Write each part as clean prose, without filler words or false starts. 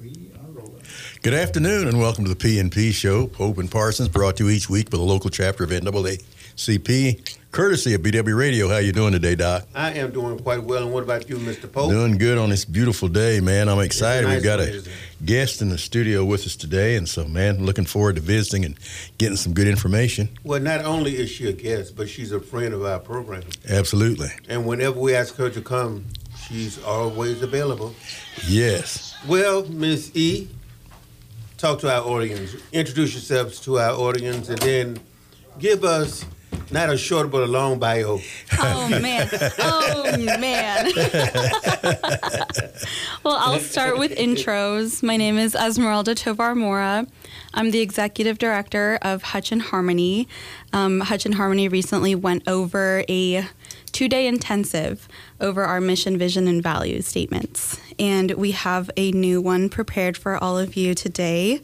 We are rolling. Good afternoon and welcome to the P&P Show. Pope and Parsons brought to you each week by the local chapter of NAACP, courtesy of BW Radio. How you doing today, Doc? I am doing quite well. And what about you, Mr. Pope? Doing good on this beautiful day, man. I'm excited. Nice. We've got a guest in the studio with us today, and so, man, looking forward to visiting and getting some good information. Well, not only is she a guest, but she's a friend of our program. Absolutely. And whenever we ask her to come, she's always available. Yes. Well, Miss E, talk to our audience. Introduce yourselves to our audience, and then give us not a short but a long bio. Oh, man. Well, I'll start with intros. My name is Esmeralda Tovar Mora. I'm the executive director of Hutch and Harmony. Hutch and Harmony recently went over a 2-day intensive over our mission, vision, and value statements. And we have a new one prepared for all of you today.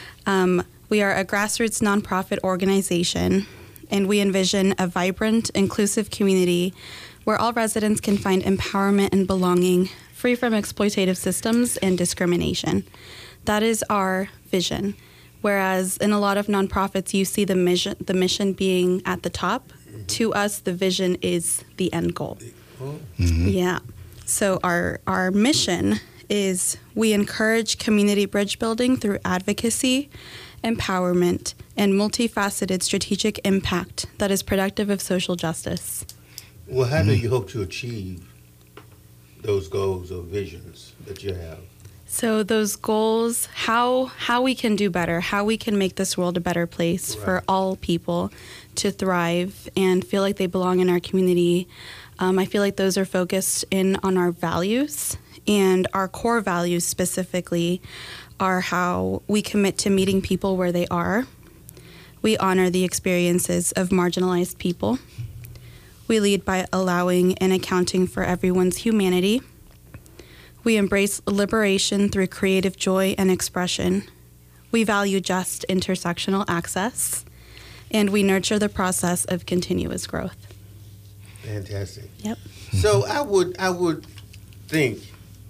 We are a grassroots nonprofit organization, and we envision a vibrant, inclusive community where all residents can find empowerment and belonging, free from exploitative systems and discrimination. That is our vision. Whereas in a lot of nonprofits, you see the mission being at the top. To us, the vision is the end goal. Mm-hmm. Yeah. So our mission is we encourage community bridge building through advocacy, empowerment, and multifaceted strategic impact that is productive of social justice. Well, how do you hope to achieve those goals or visions that you have? So those goals, how we can do better, how we can make this world a better place for all people to thrive and feel like they belong in our community. I feel like those are focused in on our values, and our core values specifically are how we commit to meeting people where they are. We honor the experiences of marginalized people. We lead by allowing and accounting for everyone's humanity. We embrace liberation through creative joy and expression. We value just intersectional access. And we nurture the process of continuous growth. Fantastic. Yep. So I would think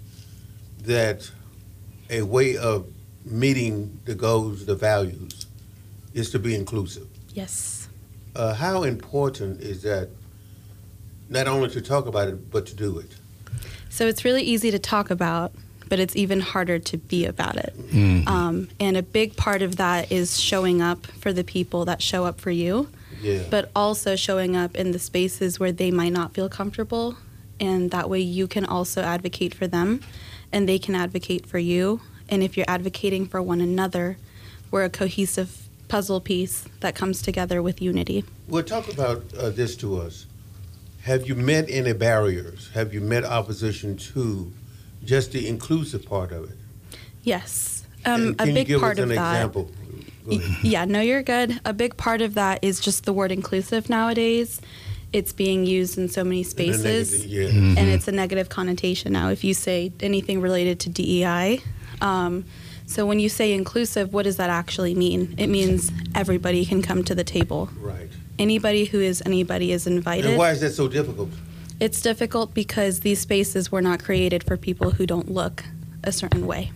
that a way of meeting the goals, the values, is to be inclusive. Yes. How important is that, not only to talk about it, but to do it? So it's really easy to talk about, but it's even harder to be about it. Mm-hmm. And a big part of that is showing up for the people that show up for you, but also showing up in the spaces where they might not feel comfortable. And that way you can also advocate for them, and they can advocate for you. And if you're advocating for one another, we're a cohesive puzzle piece that comes together with unity. Well, talk about this to us. Have you met any barriers? Have you met opposition to just the inclusive part of it? Yes. And a big part of that. Example? Yeah, no, you're good. A big part of that is just the word inclusive nowadays. It's being used in so many spaces, and it's a negative connotation now if you say anything related to DEI. So when you say inclusive, what does that actually mean? It means everybody can come to the table. Right. Anybody who is anybody is invited. And why is that so difficult? It's difficult because these spaces were not created for people who don't look a certain way.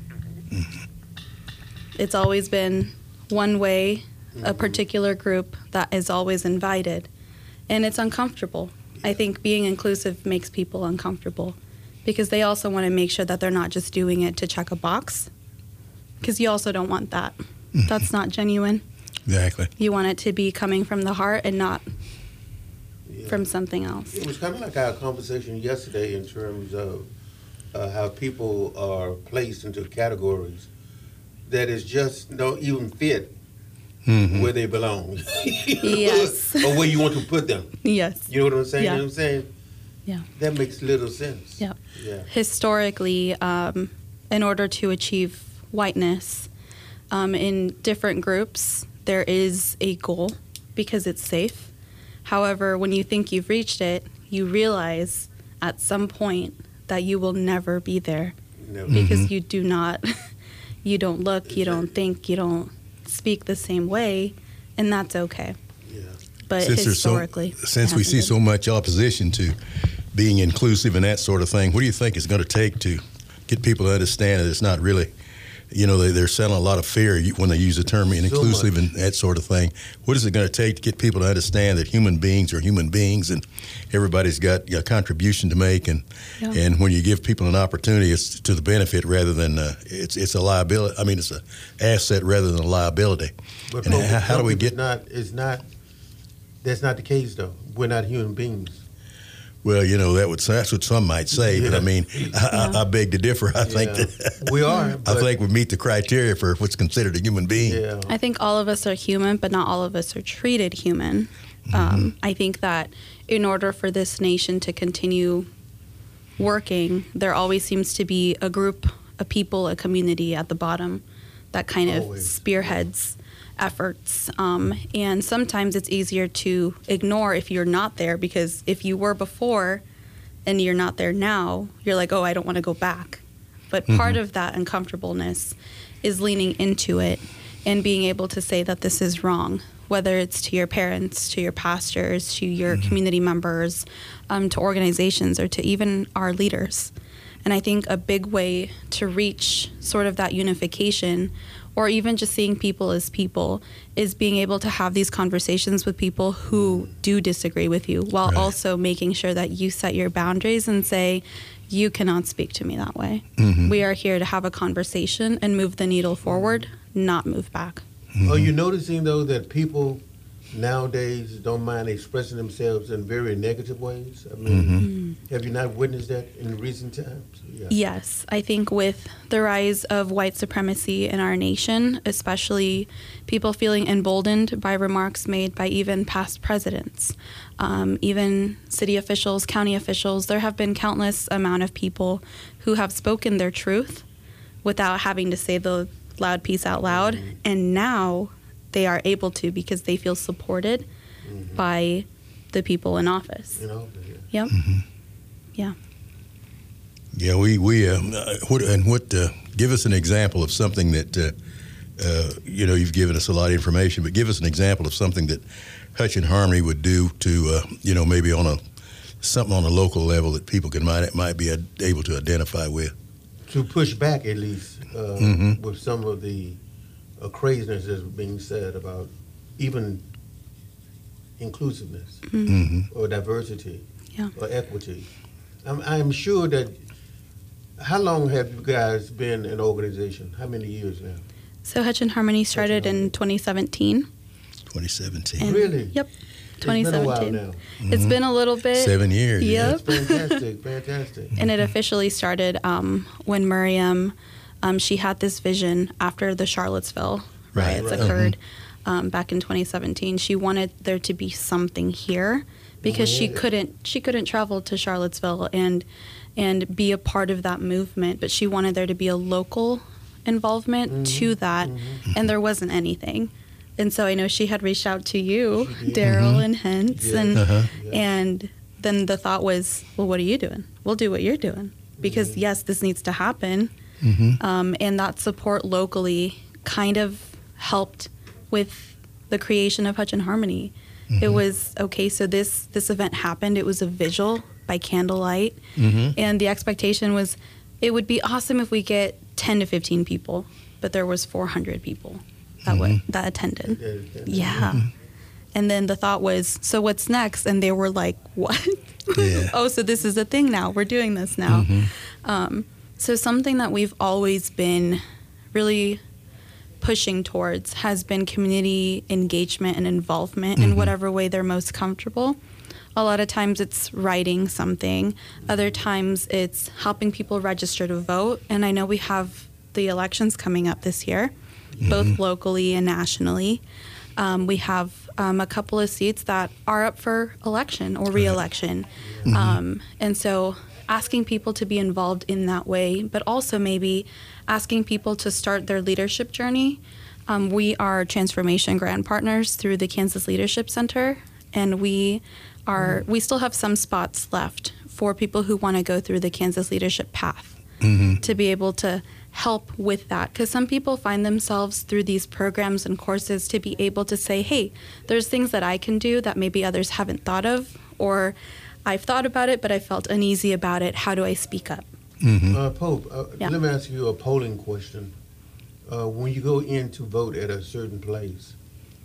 It's always been one way, a particular group that is always invited. And it's uncomfortable. I think being inclusive makes people uncomfortable because they also want to make sure that they're not just doing it to check a box, because you also don't want that. That's not genuine. Exactly. You want it to be coming from the heart and not from something else. It was kind of like our conversation yesterday in terms of how people are placed into categories that is just don't even fit where they belong. Yes. Or where you want to put them. Yes. You know what I'm saying? Yeah. You know what I'm saying? Yeah. That makes little sense. Yeah. Yeah. Historically, in order to achieve whiteness in different groups, there is a goal because it's safe. However, when you think you've reached it, you realize at some point that you will never be there because you do not, you don't look, you don't think, you don't speak the same way, and that's okay. Yeah. But historically, since we see so much opposition to being inclusive and that sort of thing, what do you think it's going to take to get people to understand that it's not really they're selling a lot of fear when they use the term inclusive much. and that sort of thing. What is it going to take to get people to understand that human beings are human beings and everybody's got a contribution to make, and when you give people an opportunity, it's to the benefit rather than it's a liability. I mean, it's an asset rather than a liability. But and how do we get? That's not the case, though. We're not human beings. Well, that's what some might say, but I mean, I beg to differ. I think that we are. I think we meet the criteria for what's considered a human being. Yeah. I think all of us are human, but not all of us are treated human. I think that in order for this nation to continue working, there always seems to be a group, a people, a community at the bottom that kind of spearheads efforts. And sometimes it's easier to ignore if you're not there, because if you were before and you're not there now, you're like, oh, I don't want to go back. But part of that uncomfortableness is leaning into it and being able to say that this is wrong, whether it's to your parents, to your pastors, to your community members, to organizations, or to even our leaders. And I think a big way to reach sort of that unification, or even just seeing people as people, is being able to have these conversations with people who do disagree with you, while also making sure that you set your boundaries and say, you cannot speak to me that way. We are here to have a conversation and move the needle forward, not move back. Are you noticing, though, that people nowadays don't mind expressing themselves in very negative ways? I mean, have you not witnessed that in recent times? Yeah. Yes, I think with the rise of white supremacy in our nation, especially people feeling emboldened by remarks made by even past presidents, even city officials, county officials, there have been countless amount of people who have spoken their truth without having to say the loud piece out loud, and now they are able to because they feel supported by the people in office. Yep. Yeah. Yeah, give us an example of something that, you've given us a lot of information, but give us an example of something that Hutch and Harmony would do to, maybe something on a local level that people might be able to identify with. To push back, at least, with some of the craziness that's being said about even inclusiveness or diversity or equity. I'm sure that. How long have you guys been an organization? How many years now? So Hutch and Harmony started in 2017. 2017. Really? Yep. It's been a while 2017. now. It's been a little bit. 7 years. Yep. That's fantastic. And it officially started when Miriam, she had this vision after the Charlottesville riots occurred back in 2017. She wanted there to be something here because she couldn't travel to Charlottesville and be a part of that movement, but she wanted there to be a local involvement to that, and there wasn't anything. And so I know she had reached out to you, Daryl and Hentz, and then the thought was, well, what are you doing? We'll do what you're doing, because yes, this needs to happen. And that support locally kind of helped with the creation of Hutch and Harmony. It was, okay, so this event happened. It was a vigil by candlelight, and the expectation was it would be awesome if we get 10 to 15 people, but there was 400 people that attended. And then the thought was, so what's next? And they were like, what? Oh, so this is a thing now. We're doing this now. So something that we've always been really pushing towards has been community engagement and involvement in whatever way they're most comfortable. A lot of times it's writing something. Other times it's helping people register to vote. And I know we have the elections coming up this year, both locally and nationally. We have a couple of seats that are up for election or re-election. And so asking people to be involved in that way, but also maybe asking people to start their leadership journey. We are Transformation Grant Partners through the Kansas Leadership Center, and we still have some spots left for people who want to go through the Kansas Leadership Path to be able to help with that. Because some people find themselves through these programs and courses to be able to say, hey, there's things that I can do that maybe others haven't thought of, or I've thought about it, but I felt uneasy about it. How do I speak up? Pope, let me ask you a polling question. when you go in to vote at a certain place,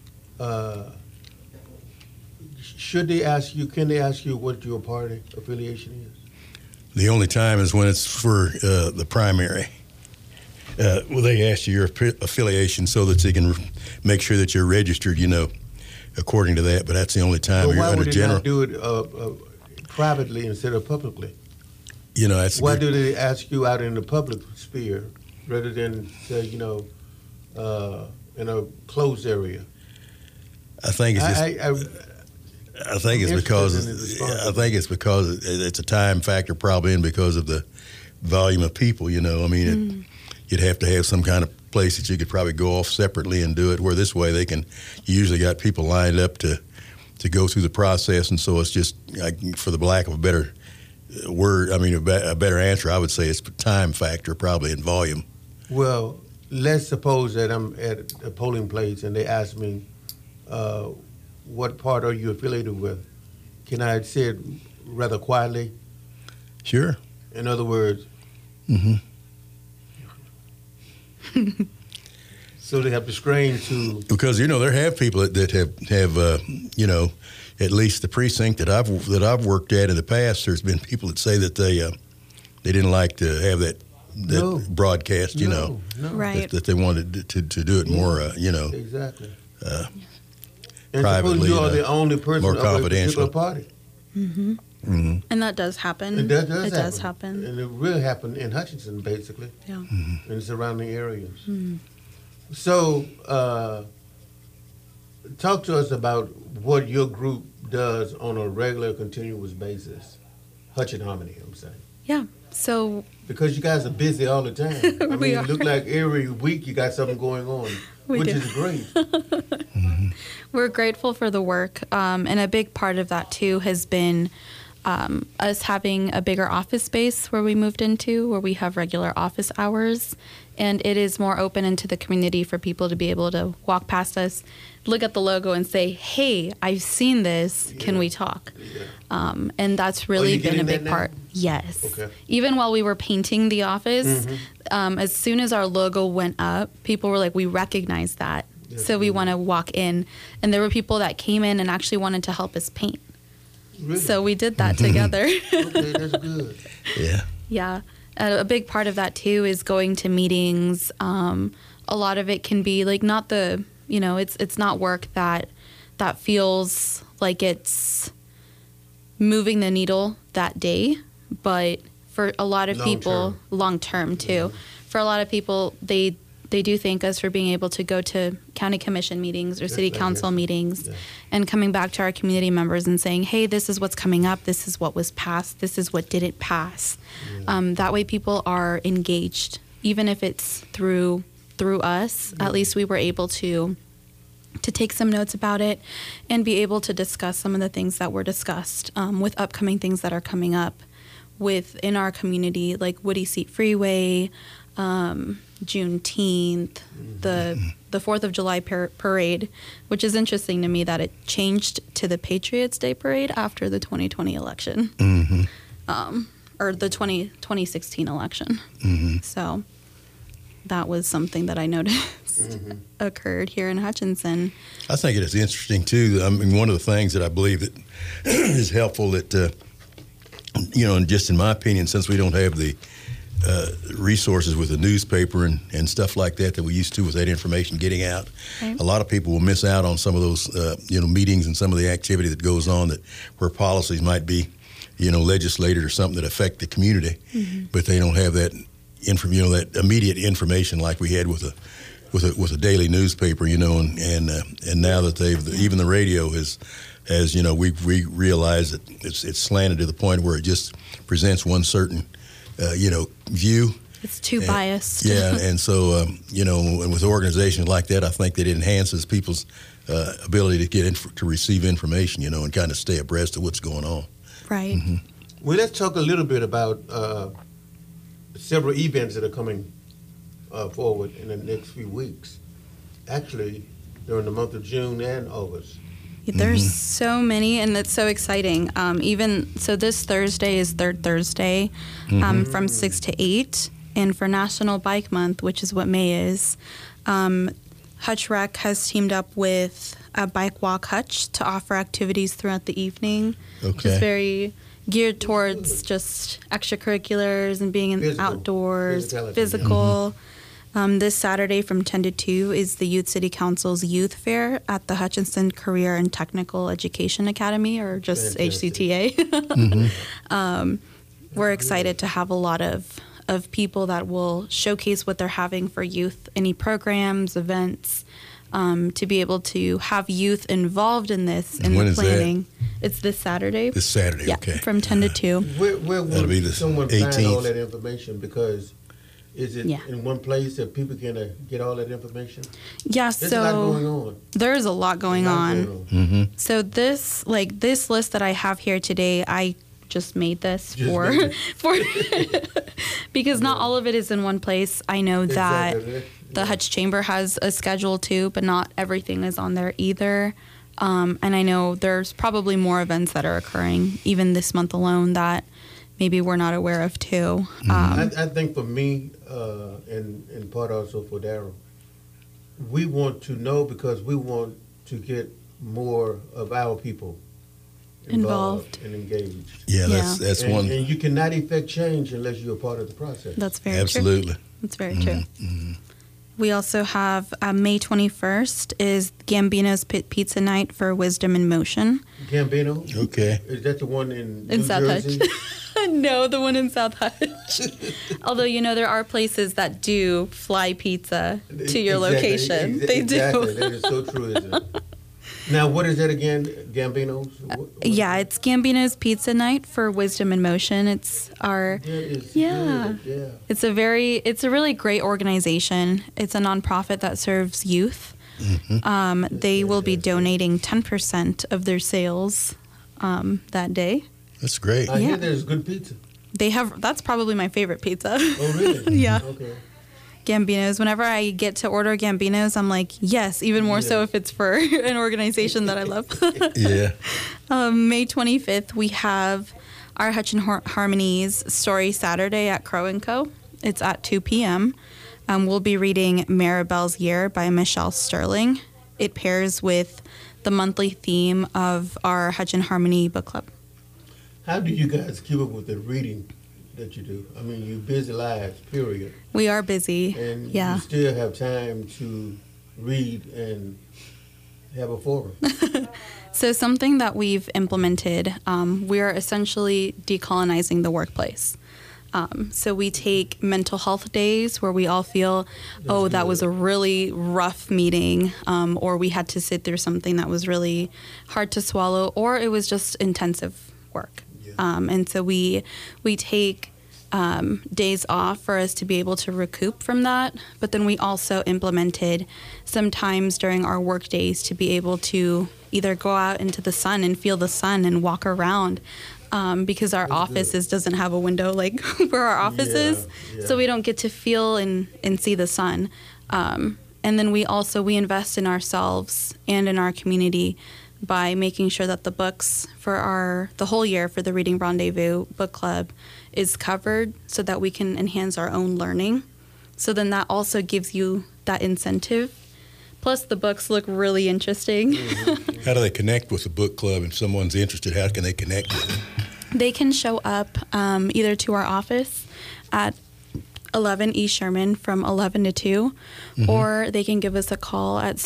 should they ask you? Can they ask you what your party affiliation is? The only time is when it's for the primary. Well, they ask you your affiliation so that they can make sure that you're registered, according to that. But that's the only time. But you're why under would they general. not do it privately instead of publicly? That's Why do they ask you out in the public sphere rather than say, in a closed area? I think it's just. I think it's because it's a time factor probably, and because of the volume of people. You'd have to have some kind of place that you could probably go off separately and do it. Where this way you usually got people lined up to go through the process, and so it's just, for the lack of a better word, a better answer, I would say it's time factor probably and volume. Well, let's suppose that I'm at a polling place and they ask me, what part are you affiliated with? Can I say it rather quietly? Sure. In other words, so they have to strain to... Because, there have people that have at least the precinct that I've worked at in the past, there's been people that say that they didn't like to have that broadcast, Right. that they wanted to do it more, Exactly. And privately, suppose you are the only person more of a confidential. particular party. And that does happen. It does happen. And it will happen in Hutchinson, basically, Yeah. and surrounding areas. So, talk to us about what your group does on a regular, continuous basis. Hutch and Harmony, I'm saying. Yeah. So Because you guys are busy all the time. It look like every week you got something going on, which is great. we're grateful for the work. And a big part of that, too, has been us having a bigger office space where we moved into, where we have regular office hours. And it is more open into the community for people to be able to walk past us, look at the logo and say, hey, I've seen this. Can we talk? Yeah. And that's really been a getting big that part. now? Yes. Okay. Even while we were painting the office, as soon as our logo went up, people were like, we recognize that. Yes, So we want to walk in. And there were people that came in and actually wanted to help us paint. Really? So we did that together. Okay, that's good. Yeah. Yeah. A big part of that, too, is going to meetings. A lot of it can be like not the, it's not work that feels like it's moving the needle that day. But for a lot of people, long term, too. For a lot of people, they do thank us for being able to go to county commission meetings or city council meetings and coming back to our community members and saying, hey, this is what's coming up. This is what was passed. This is what didn't pass. That way people are engaged, even if it's through us. At least we were able to take some notes about it and be able to discuss some of the things that were discussed with upcoming things that are coming up within our community, like Woody Seat Freeway, Juneteenth, the 4th of July parade, which is interesting to me that it changed to the Patriots Day parade after the 2020 election, or the 2016 election. So that was something that I noticed occurred here in Hutchinson. I think it is interesting, too. One of the things that I believe that is helpful that, and just in my opinion, since we don't have the resources with the newspaper and stuff like that we used to with that information getting out. Right. A lot of people will miss out on some of those, meetings and some of the activity that goes on where policies might be, legislated or something that affect the community, but they don't have that that immediate information like we had with a daily newspaper, and now that even the radio we realize that it's slanted to the point where it just presents one certain view. It's too biased. Yeah, and so, and with organizations like that, I think that it enhances people's ability to to receive information, and kind of stay abreast of what's going on. Right. Well, let's talk a little bit about several events that are coming forward in the next few weeks. Actually, during the month of June and August. There's so many, and it's so exciting. Even so, this Thursday is Third Thursday from 6 to 8, And for National Bike Month, which is what May is, Hutch Rec has teamed up with a Bike Walk Hutch to offer activities throughout the evening. Okay. Just very geared towards just extracurriculars and being outdoors, physical. This Saturday from 10 to 2 is the Youth City Council's Youth Fair at the Hutchinson Career and Technical Education Academy, or just HCTA. We're excited to have a lot of people that will showcase what they're having for youth, any programs, events, to be able to have youth involved in this, in the planning. It's this Saturday. This Saturday, yeah, okay. From 10 to 2. Where will be the someone find 18th. all that information? Because is it in one place that people can get all that information? Yeah, There's a lot going on. There's a lot going on. So this list that I have here today, I just made this for because not all of it is in one place. I know that the Hutch Chamber has a schedule too, but not everything is on there either. And I know there's probably more events that are occurring even this month alone that maybe we're not aware of too. I think for me, and part also for Darryl, we want to know because we want to get more of our people involved and engaged. Yeah, that's one. And you cannot effect change unless you're a part of the process. That's very Absolutely. true. That's very true. We also have May 21st is Gambino's Pizza Night for Wisdom in Motion. Gambino? Okay. Is that the one in In New South Jersey? Hutch. No, the one in South Hutch. Although, there are places that do fly pizza to your location. They exactly. do. That is so true, isn't it? Now, what is that again? Gambino's? Yeah, it's Gambino's Pizza Night for Wisdom in Motion. It's our Good. It's a really great organization. It's a nonprofit that serves youth. They will be donating 10% of their sales that day. That's great. I hear there's good pizza. That's probably my favorite pizza. Oh, really? Yeah. Okay. Gambino's. Whenever I get to order Gambino's, I'm like, yes, even more so if it's for an organization that I love. Yeah. May 25th, we have our Hutch and Harmony's Story Saturday at Crow & Co. It's at 2 p.m. We'll be reading Maribel's Year by Michelle Sterling. It pairs with the monthly theme of our Hutch and Harmony book club. How do you guys keep up with the reading that you do? I mean, you're busy lives, period. We are busy. And yeah. you still have time to read and have a forum. So something that we've implemented, we're essentially decolonizing the workplace. So we take mental health days where we all feel, that was a really rough meeting, or we had to sit through something that was really hard to swallow, or it was just intensive work. And so we take days off for us to be able to recoup from that. But then we also implemented some times during our work days to be able to either go out into the sun and feel the sun and walk around. Because our offices doesn't have a window like where our office is. So we don't get to feel and see the sun. And then we invest in ourselves and in our community by making sure that the books for the whole year for the Reading Rendezvous book club is covered so that we can enhance our own learning. So then that also gives you that incentive. Plus the books look really interesting. How do they connect with the book club? If someone's interested, how can they connect with it? They can show up either to our office at 11 East Sherman from 11 to 2, or they can give us a call at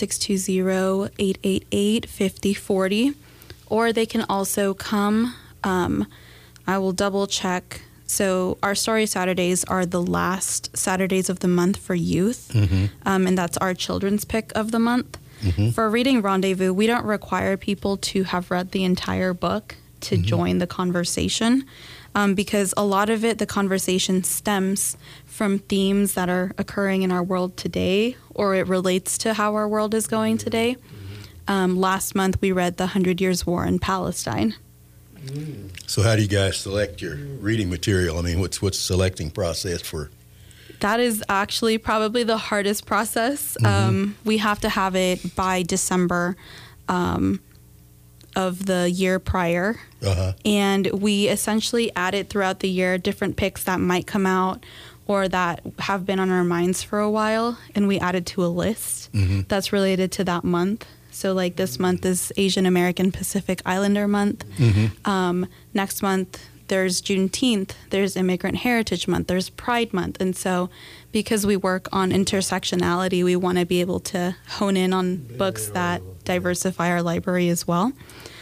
620-888-5040, or they can also come. I will double check. So our Story Saturdays are the last Saturdays of the month for youth, and that's our children's pick of the month. For Reading Rendezvous, we don't require people to have read the entire book to join the conversation, because a lot of the conversation stems from themes that are occurring in our world today, or it relates to how our world is going today. Last month, we read the 100 Years' War in Palestine. So how do you guys select your reading material? I mean, what's the selecting process for? That is actually probably the hardest process. We have to have it by December of the year prior. And we essentially add it throughout the year, different picks that might come out, or that have been on our minds for a while, and we added to a list that's related to that month. So like this month is Asian American Pacific Islander Month. Next month there's Juneteenth, there's Immigrant Heritage Month, there's Pride Month. And so because we work on intersectionality, we want to be able to hone in on books that diversify our library as well.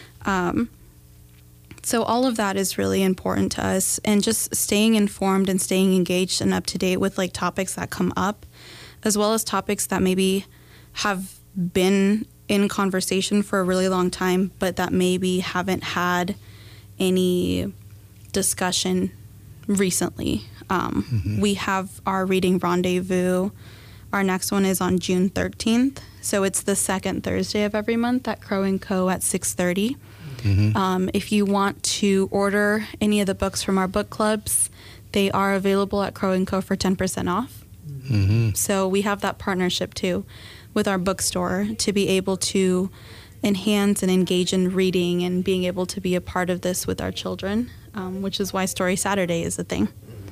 So all of that is really important to us, and just staying informed and staying engaged and up to date with like topics that come up, as well as topics that maybe have been in conversation for a really long time, but that maybe haven't had any discussion recently. We have our reading rendezvous. Our next one is on June 13th. So it's the second Thursday of every month at Crow & Co. at 6:30. If you want to order any of the books from our book clubs, they are available at Crow & Co. for 10% off. So we have that partnership too with our bookstore to be able to enhance and engage in reading and being able to be a part of this with our children, which is why Story Saturday is a thing.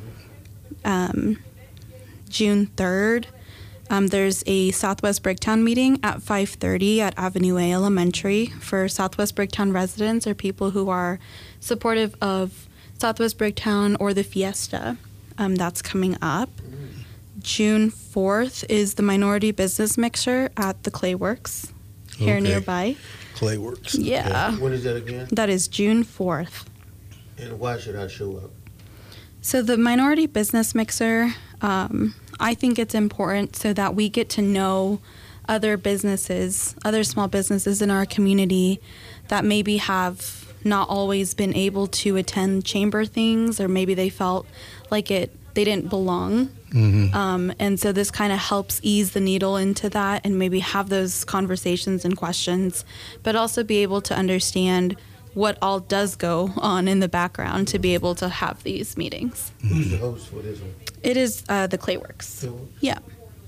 June 3rd, there's a Southwest Bricktown meeting at 5:30 at Avenue A Elementary for Southwest Bricktown residents or people who are supportive of Southwest Bricktown or the Fiesta. That's coming up. June 4th is the Minority Business Mixer at the Clayworks here nearby. Clayworks. Yeah. When is that again? That is June 4th. And why should I show up? So the Minority Business Mixer, I think it's important so that we get to know other businesses, other small businesses in our community that maybe have not always been able to attend chamber things, or maybe they felt like they didn't belong. And so this kind of helps ease the needle into that and maybe have those conversations and questions, but also be able to understand what all does go on in the background to be able to have these meetings. Who's the host for this one? It is the Clayworks. Clayworks? Yeah.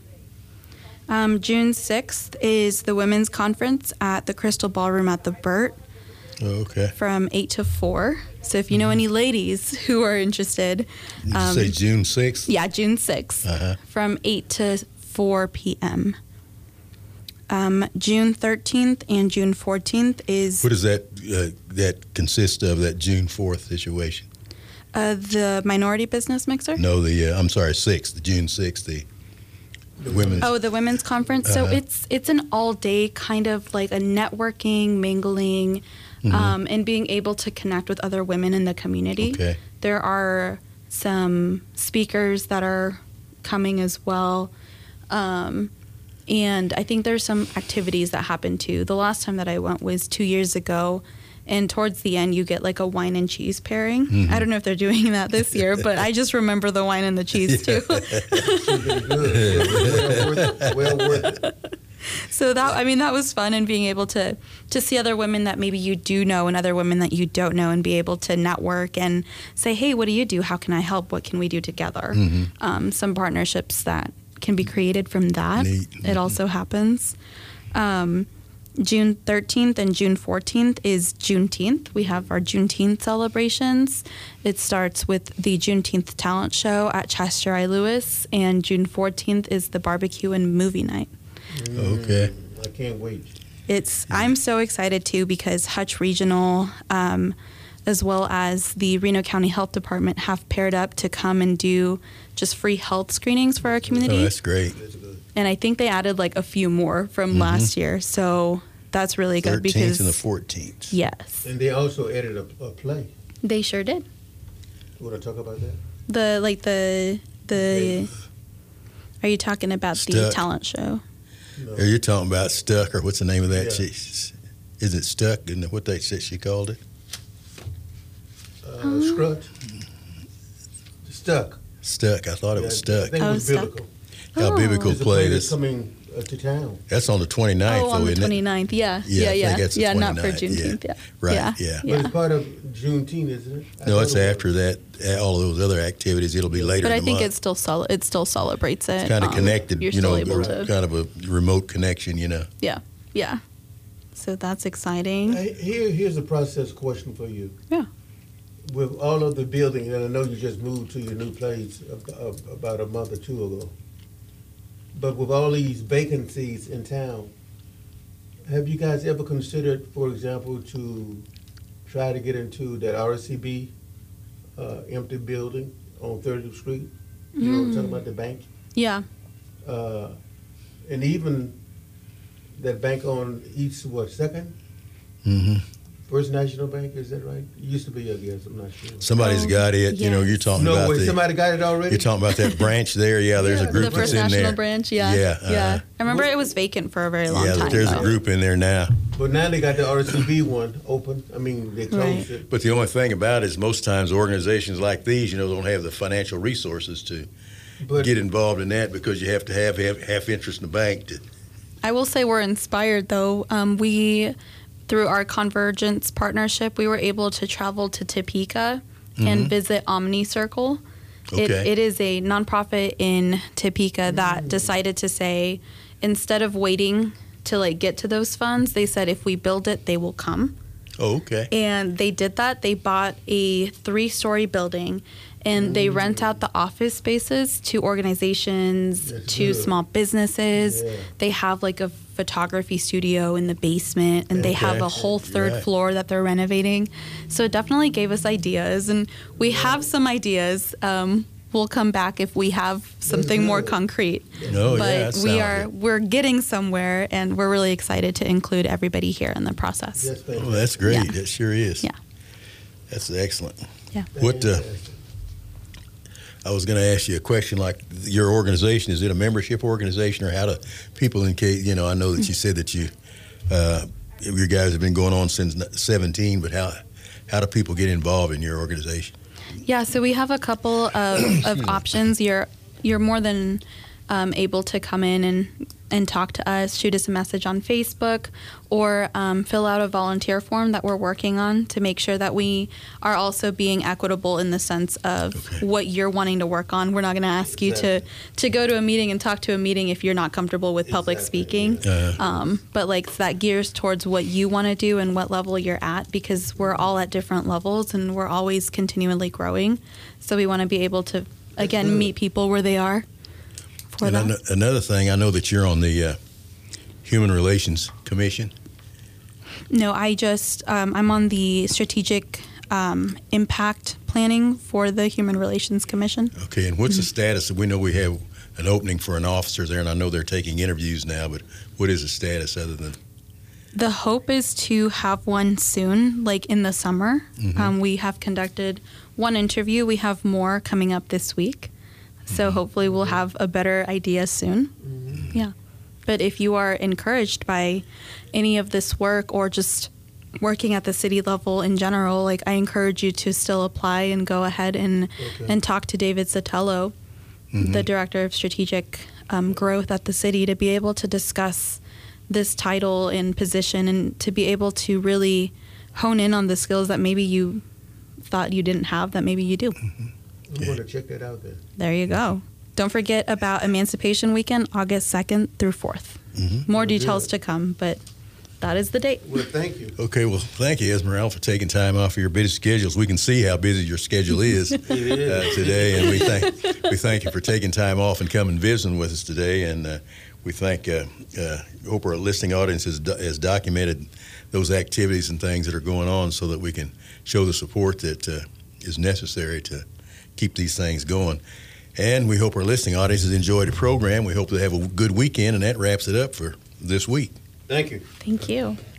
June 6th is the Women's Conference at the Crystal Ballroom at the Burt. From 8 to 4. So if you know any ladies who are interested. Did you say June 6th? Yeah, June 6th. From 8 to 4 p.m. June 13th and June 14th is... What does that consist of, that June 4th situation? The Minority Business Mixer? No, I'm sorry, 6th, the June 6th, the women's... Oh, the Women's Conference. So it's an all-day kind of like a networking, mingling, and being able to connect with other women in the community. Okay. There are some speakers that are coming as well. And I think there's some activities that happen too. The last time that I went was 2 years ago, and towards the end you get like a wine and cheese pairing. I don't know if they're doing that this year, but I just remember the wine and the cheese too. Well worth it. So that was fun, and being able to see other women that maybe you do know and other women that you don't know, and be able to network and say, hey, what do you do? How can I help? What can we do together? Some partnerships that can be created from that. Neat. It also happens. June 13th and June 14th is Juneteenth. We have our Juneteenth celebrations. It starts with the Juneteenth talent show at Chester I. Lewis, and June 14th is the barbecue and movie night. Okay. I can't wait. I'm so excited too, because Hutch Regional, as well as the Reno County Health Department, have paired up to come and do just free health screenings for our community. Oh, that's great. And I think they added like a few more from last year. So that's really good 13th because... and the 14th. Yes. And they also added a play. They sure did. You want to talk about that? The Are you talking about the Stuck. talent show? No. Are you talking about Stuck, or what's the name of that? Yeah. Is it Stuck? Isn't it what they said she called it? Scrut. Stuck. Stuck. I thought it was I Stuck. think it was Stuck. biblical. How biblical There's a play that's this. coming to town. That's on the 29th, On though, the isn't it? 29th. Yeah. Yeah, I think that's the not for 29th, Juneteenth. Yeah. Right, yeah. But it's part of Juneteenth, isn't it? I No, thought it's it was. after that. All of those other activities, it'll be later But in I the think month. it still celebrates it. Kind of connected, You're you know, still able to. kind of a remote connection, you know. Yeah. So that's exciting. Here's a process question for you. Yeah. with all of the buildings, and I know you just moved to your new place about a month or two ago, but with all these vacancies in town, have you guys ever considered, for example, to try to get into that RCB empty building on 30th Street? You know what I'm talking about, the bank? Yeah. And even that bank on East, what, 2nd? Mm-hmm. First National Bank, is that right? It used to be, I guess, I'm not sure. Somebody's got it. You know, you're talking No about way, somebody got it already? You're talking about that branch there. Yeah, there's a group The that's First in there. National branch, yeah. Yeah. Yeah. I remember it was vacant for a very long time. There's though. a group in there now. But now they got the RCB one open. I mean, they closed it. But the only thing about it is most times organizations like these, don't have the financial resources to get involved in that because you have to have half interest in the bank. I will say we're inspired, though. Through our Convergence partnership, we were able to travel to Topeka and visit Omni Circle. Okay. It is a nonprofit in Topeka that decided to say, instead of waiting to get to those funds, they said if we build it, they will come. Oh, okay. And they did that. They bought a 3-story building, and they rent out the office spaces to organizations, to small businesses. Yeah. They have a photography studio in the basement, and they have a whole third floor that they're renovating. So it definitely gave us ideas, and we have some ideas. We'll come back if we have something more concrete. But we're getting somewhere, and we're really excited to include everybody here in the process. Oh, that's great. Yeah. That sure is. Yeah. That's excellent. Yeah. What I was going to ask you a question, like your organization, is it a membership organization, or how do people, in case, I know that you said that you guys have been going on since 17, but how do people get involved in your organization? Yeah, so we have a couple of options. You're more than able to come in and talk to us, shoot us a message on Facebook, or fill out a volunteer form that we're working on to make sure that we are also being equitable in the sense of what you're wanting to work on. We're not going to ask you to go to a meeting and talk to a meeting if you're not comfortable with public speaking. But that gears towards what you want to do and what level you're at, because we're all at different levels and we're always continually growing. So we want to be able to, again, meet people where they are. And another thing, I know that you're on the Human Relations Commission. No, I'm on the Strategic Impact Planning for the Human Relations Commission. Okay, and what's the status? We know we have an opening for an officer there, and I know they're taking interviews now, but what is the status other than? The hope is to have one soon, in the summer. We have conducted one interview. We have more coming up this week. So hopefully we'll have a better idea soon. Yeah. But if you are encouraged by any of this work or just working at the city level in general, I encourage you to still apply and go ahead and talk to David Sotelo, the Director of Strategic Growth at the city, to be able to discuss this title and position and to be able to really hone in on the skills that maybe you thought you didn't have that maybe you do. I'm going to check that out then. There you go. Don't forget about Emancipation Weekend, August 2nd through 4th. More details to come, but that is the date. Well, thank you. Okay, well, thank you, Esmeralda, for taking time off of your busy schedules. We can see how busy your schedule is today, and we thank you for taking time off and coming and visiting with us today. And we hope our listening audience has documented those activities and things that are going on so that we can show the support that is necessary to keep these things going. And we hope our listening audience has enjoyed the program. We hope they have a good weekend, and that wraps it up for this week. Thank you. Thank you.